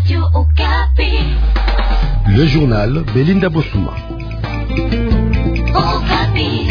Radio Okapi. Le journal Belinda Bosuma. Okapi.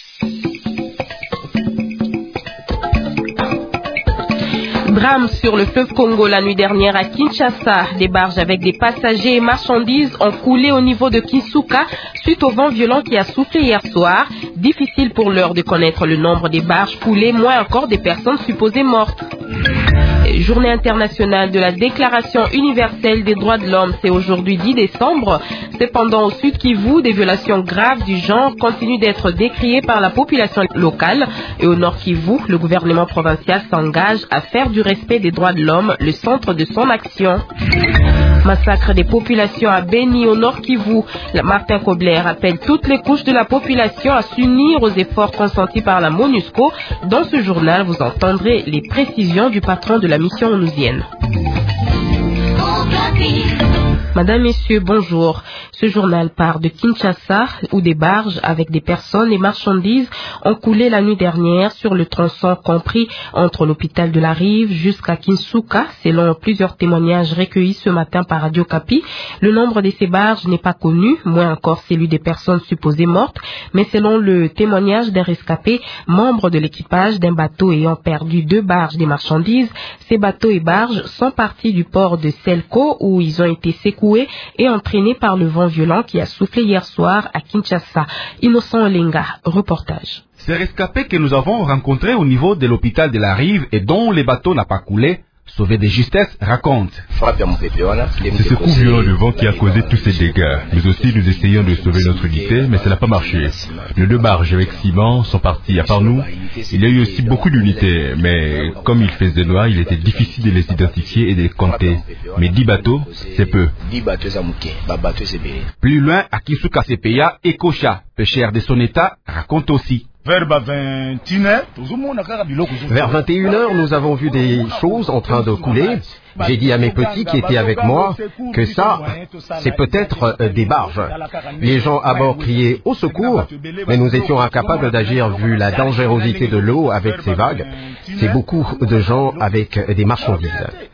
Drame sur le fleuve Congo la nuit dernière à Kinshasa. Des barges avec des passagers et marchandises ont coulé au niveau de Kinsuka suite au vent violent qui a soufflé hier soir. Difficile pour l'heure de connaître le nombre des barges coulées, moins encore des personnes supposées mortes. Journée internationale de la Déclaration universelle des droits de l'homme, c'est aujourd'hui 10 décembre. Cependant, au Sud Kivu, des violations graves du genre continuent d'être décriées par la population locale. Et au Nord Kivu, le gouvernement provincial s'engage à faire du respect des droits de l'homme le centre de son action. Massacre des populations à Beni au Nord Kivu. Martin Kobler appelle toutes les couches de la population à s'unir aux efforts consentis par la MONUSCO. Dans ce journal, vous entendrez les précisions du patron de la mission onusienne. Madame, Messieurs, bonjour. Ce journal part de Kinshasa où des barges avec des personnes et marchandises ont coulé la nuit dernière sur le tronçon compris entre l'hôpital de la Rive jusqu'à Kinsuka. Selon plusieurs témoignages recueillis ce matin par Radio Okapi, le nombre de ces barges n'est pas connu, moins encore celui des personnes supposées mortes, mais selon le témoignage d'un rescapé, membre de l'équipage d'un bateau ayant perdu 2 barges des marchandises, ces bateaux et barges sont partis du port de Selko où ils ont été secoués et entraînés par le vent violent qui a soufflé hier soir à Kinshasa. Innocent Olenga, reportage. Ces rescapés que nous avons rencontrés au niveau de l'hôpital de la Rive et dont le bateau n'a pas coulé, sauvé de justesse, raconte. C'est ce coup violent de vent qui a causé tous ces dégâts. Nous aussi, nous essayons de sauver notre unité, mais ça n'a pas marché. Les 2 barges avec ciment sont partis. À part nous, il y a eu aussi beaucoup d'unités, mais comme il faisait noir, il était difficile de les identifier et de les compter. Mais 10 bateaux, c'est peu. Plus loin, à Kisuka Sepeya, Ekocha, pêcheur de son état, raconte aussi. Vers 21h, nous avons vu des choses en train de couler. J'ai dit à mes petits qui étaient avec moi que ça, c'est peut-être des barges. Les gens à bord criaient au secours, mais nous étions incapables d'agir vu la dangerosité de l'eau avec ces vagues. C'est beaucoup de gens avec des marchandises.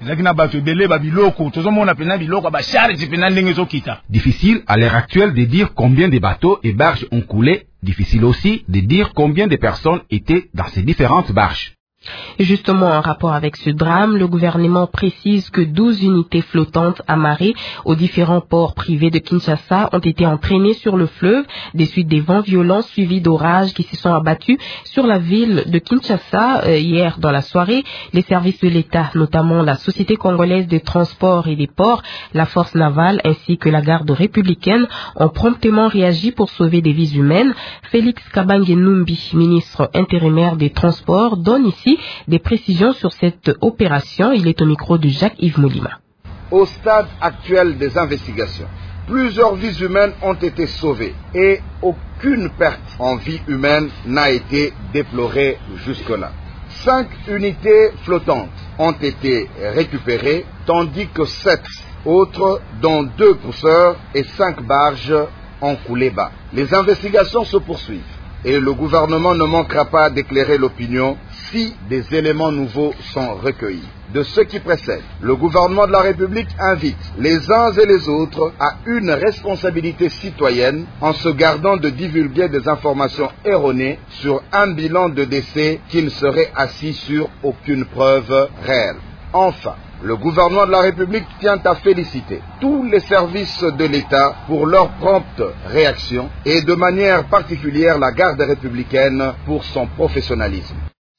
Difficile à l'heure actuelle de dire combien de bateaux et barges ont coulé. Difficile aussi de dire combien de personnes étaient dans ces différentes barges. Justement, en rapport avec ce drame, le gouvernement précise que 12 unités flottantes amarrées aux différents ports privés de Kinshasa ont été entraînées sur le fleuve des suites des vents violents suivis d'orages qui se sont abattus sur la ville de Kinshasa hier dans la soirée. Les services de l'État, notamment la Société congolaise de transport et des ports, la force navale ainsi que la garde républicaine ont promptement réagi pour sauver des vies humaines. Félix Kabange-Numbi, ministre intérimaire des Transports, donne ici des précisions sur cette opération. Il est au micro de Jacques-Yves Molima. Au stade actuel des investigations, plusieurs vies humaines ont été sauvées et aucune perte en vie humaine n'a été déplorée jusque-là. 5 unités flottantes ont été récupérées, tandis que 7 autres, dont 2 pousseurs et 5 barges, ont coulé bas. Les investigations se poursuivent et le gouvernement ne manquera pas d'éclairer l'opinion si des éléments nouveaux sont recueillis. De ce qui précède, le gouvernement de la République invite les uns et les autres à une responsabilité citoyenne en se gardant de divulguer des informations erronées sur un bilan de décès qui ne serait assis sur aucune preuve réelle. Enfin, le gouvernement de la République tient à féliciter tous les services de l'État pour leur prompte réaction et de manière particulière la garde républicaine pour son professionnalisme.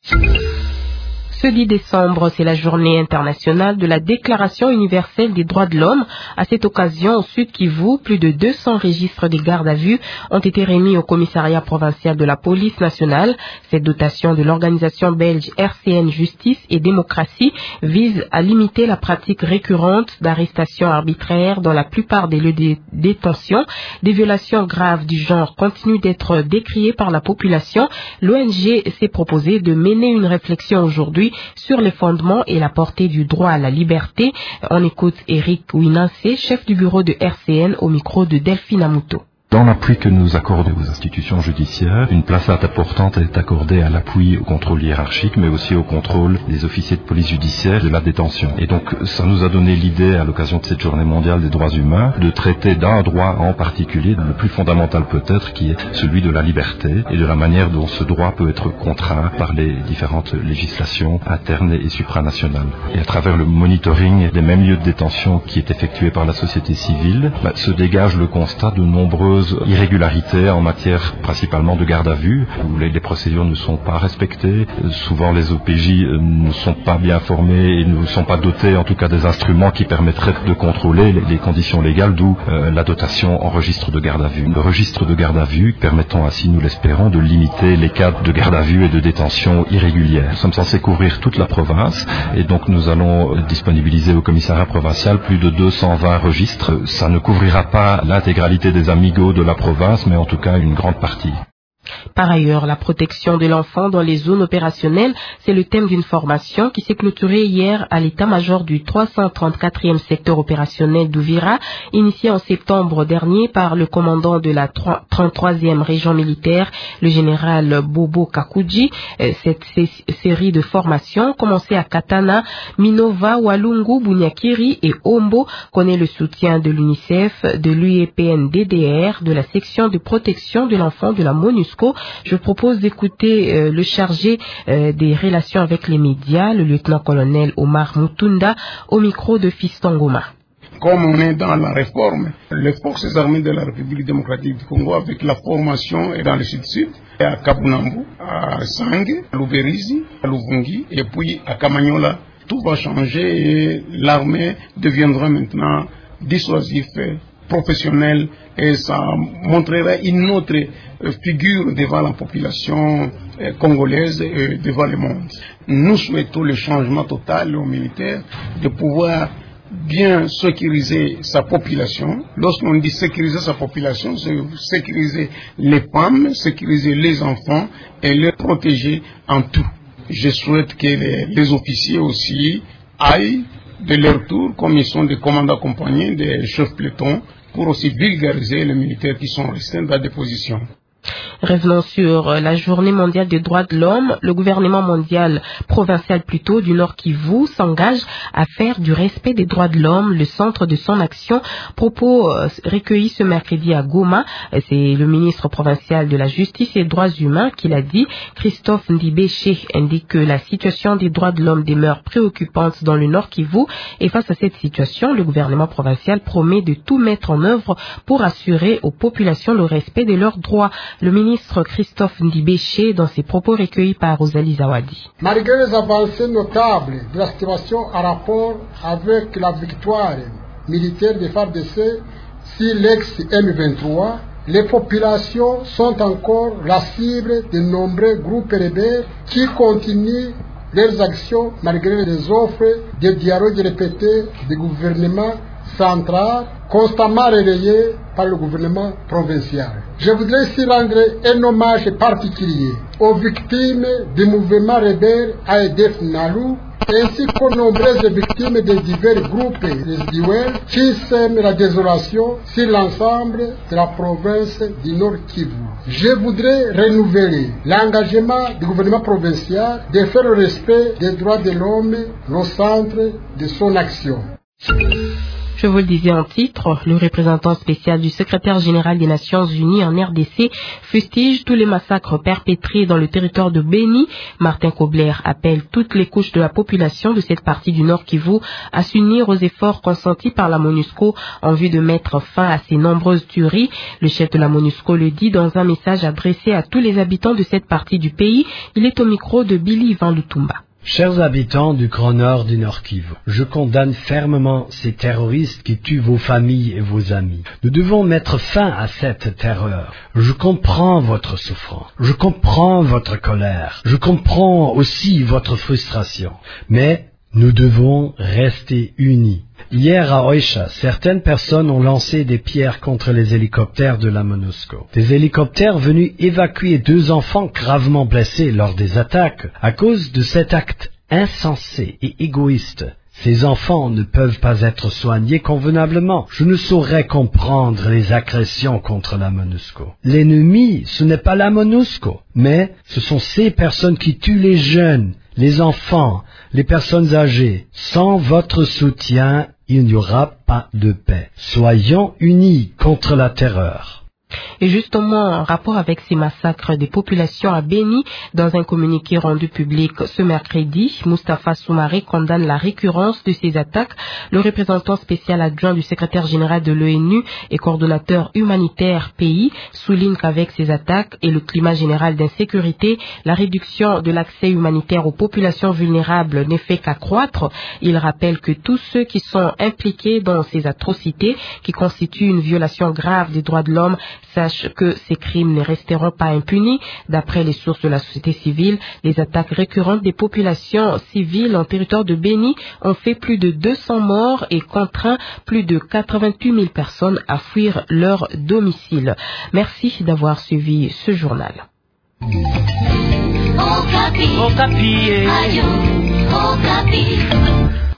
Ce 10 décembre, c'est la journée internationale de la Déclaration universelle des droits de l'homme. À cette occasion, au Sud Kivu, plus de 200 registres de garde à vue ont été remis au commissariat provincial de la police nationale. Cette dotation de l'organisation belge RCN Justice et Démocratie vise à limiter la pratique récurrente d'arrestations arbitraires dans la plupart des lieux de détention. Des violations graves du genre continuent d'être décriées par la population. L'ONG s'est proposé de mener une réflexion aujourd'hui sur les fondements et la portée du droit à la liberté. On écoute Eric Winassé, chef du bureau de RCN, au micro de Delphine Amuto. Dans l'appui que nous accordons aux institutions judiciaires, une place importante est accordée à l'appui au contrôle hiérarchique, mais aussi au contrôle des officiers de police judiciaire de la détention. Et donc, ça nous a donné l'idée, à l'occasion de cette journée mondiale des droits humains, de traiter d'un droit en particulier, le plus fondamental peut-être, qui est celui de la liberté, et de la manière dont ce droit peut être contraint par les différentes législations internes et supranationales. Et à travers le monitoring des mêmes lieux de détention qui est effectué par la société civile, se dégage le constat de nombreuses irrégularités en matière principalement de garde à vue, où les procédures ne sont pas respectées. Souvent les OPJ ne sont pas bien formés et ne sont pas dotés en tout cas des instruments qui permettraient de contrôler les conditions légales, d'où la dotation en registre de garde à vue. Le registre de garde à vue permettant ainsi, nous l'espérons, de limiter les cas de garde à vue et de détention irrégulière. Nous sommes censés couvrir toute la province et donc nous allons disponibiliser au commissariat provincial plus de 220 registres. Ça ne couvrira pas l'intégralité des amigos de la province, mais en tout cas une grande partie. Par ailleurs, la protection de l'enfant dans les zones opérationnelles, c'est le thème d'une formation qui s'est clôturée hier à l'état-major du 334e secteur opérationnel d'Uvira, initiée en septembre dernier par le commandant de la 33e région militaire, le général Bobo Kakouji. Cette série de formations, commencée à Katana, Minova, Walungu, Bunyakiri et Ombo, connaît le soutien de l'UNICEF, de l'UEPNDDR, de la section de protection de l'enfant de la MONUSCO. Je propose d'écouter le chargé des relations avec les médias, le lieutenant-colonel Omar Mutunda, au micro de Fiston Goma. Comme on est dans la réforme, les forces armées de la République démocratique du Congo, avec la formation est dans le sud-sud, à Kabunambu, à Sangue, à Luberizi, à Luvungi, et puis à Kamanyola, tout va changer et l'armée deviendra maintenant dissuasif, professionnel, et ça montrera une autre figure devant la population congolaise et devant le monde. Nous souhaitons le changement total aux militaires, de pouvoir bien sécuriser sa population. Lorsqu'on dit sécuriser sa population, c'est sécuriser les femmes, sécuriser les enfants et les protéger en tout. Je souhaite que les officiers aussi aillent de leur tour, comme ils sont des commandants compagnies, des chefs pelotons, pour aussi vulgariser les militaires qui sont restés dans des positions. Revenons sur la journée mondiale des droits de l'homme. Le gouvernement mondial, provincial plutôt, du Nord Kivu s'engage à faire du respect des droits de l'homme le centre de son action. Propos recueillis ce mercredi à Goma. C'est le ministre provincial de la Justice et des Droits humains qui l'a dit. Christophe Ndibéché indique que la situation des droits de l'homme demeure préoccupante dans le Nord Kivu. Et face à cette situation, le gouvernement provincial promet de tout mettre en œuvre pour assurer aux populations le respect de leurs droits. Le ministre Christophe Ndibéché dans ses propos recueillis par Rosalie Zawadi. Malgré les avancées notables de la situation en rapport avec la victoire militaire des FARDC sur l'ex-M23, les populations sont encore la cible de nombreux groupes rebelles qui continuent leurs actions malgré les offres de dialogue répétés du gouvernement central, constamment relayées par le gouvernement provincial. Je voudrais ici rendre un hommage particulier aux victimes du mouvement rebelle AEDF Nalu, ainsi qu'aux nombreuses victimes des divers groupes résiduels qui sèment la désolation sur l'ensemble de la province du Nord Kivu. Je voudrais renouveler l'engagement du gouvernement provincial de faire le respect des droits de l'homme au centre de son action. Je vous le disais en titre, le représentant spécial du secrétaire général des Nations Unies en RDC fustige tous les massacres perpétrés dans le territoire de Béni. Martin Kobler appelle toutes les couches de la population de cette partie du Nord Kivu à s'unir aux efforts consentis par la MONUSCO en vue de mettre fin à ces nombreuses tueries. Le chef de la MONUSCO le dit dans un message adressé à tous les habitants de cette partie du pays. Il est au micro de Billy Van Lutumba. Chers habitants du Grand Nord du Nord Kivu, je condamne fermement ces terroristes qui tuent vos familles et vos amis. Nous devons mettre fin à cette terreur. Je comprends votre souffrance, je comprends votre colère, je comprends aussi votre frustration, mais nous devons rester unis. Hier à Oicha, certaines personnes ont lancé des pierres contre les hélicoptères de la MONUSCO. Des hélicoptères venus évacuer 2 enfants gravement blessés lors des attaques. À cause de cet acte insensé et égoïste, Ces enfants ne peuvent pas être soignés convenablement. Je ne saurais comprendre les agressions contre la MONUSCO. L'ennemi, ce n'est pas la MONUSCO, mais ce sont ces personnes qui tuent les jeunes, les enfants, les personnes âgées. Sans votre soutien, il n'y aura pas de paix. Soyons unis contre la terreur. Et justement, en rapport avec ces massacres des populations à Béni, dans un communiqué rendu public ce mercredi, Moustapha Soumaré condamne la récurrence de ces attaques. Le représentant spécial adjoint du secrétaire général de l'ONU et coordonnateur humanitaire pays souligne qu'avec ces attaques et le climat général d'insécurité, la réduction de l'accès humanitaire aux populations vulnérables n'est fait qu'accroître. Il rappelle que tous ceux qui sont impliqués dans ces atrocités, qui constituent une violation grave des droits de l'homme, sachent que ces crimes ne resteront pas impunis. D'après les sources de la société civile, les attaques récurrentes des populations civiles en territoire de Béni ont fait plus de 200 morts et contraint plus de 88 000 personnes à fuir leur domicile. Merci d'avoir suivi ce journal. Okapi.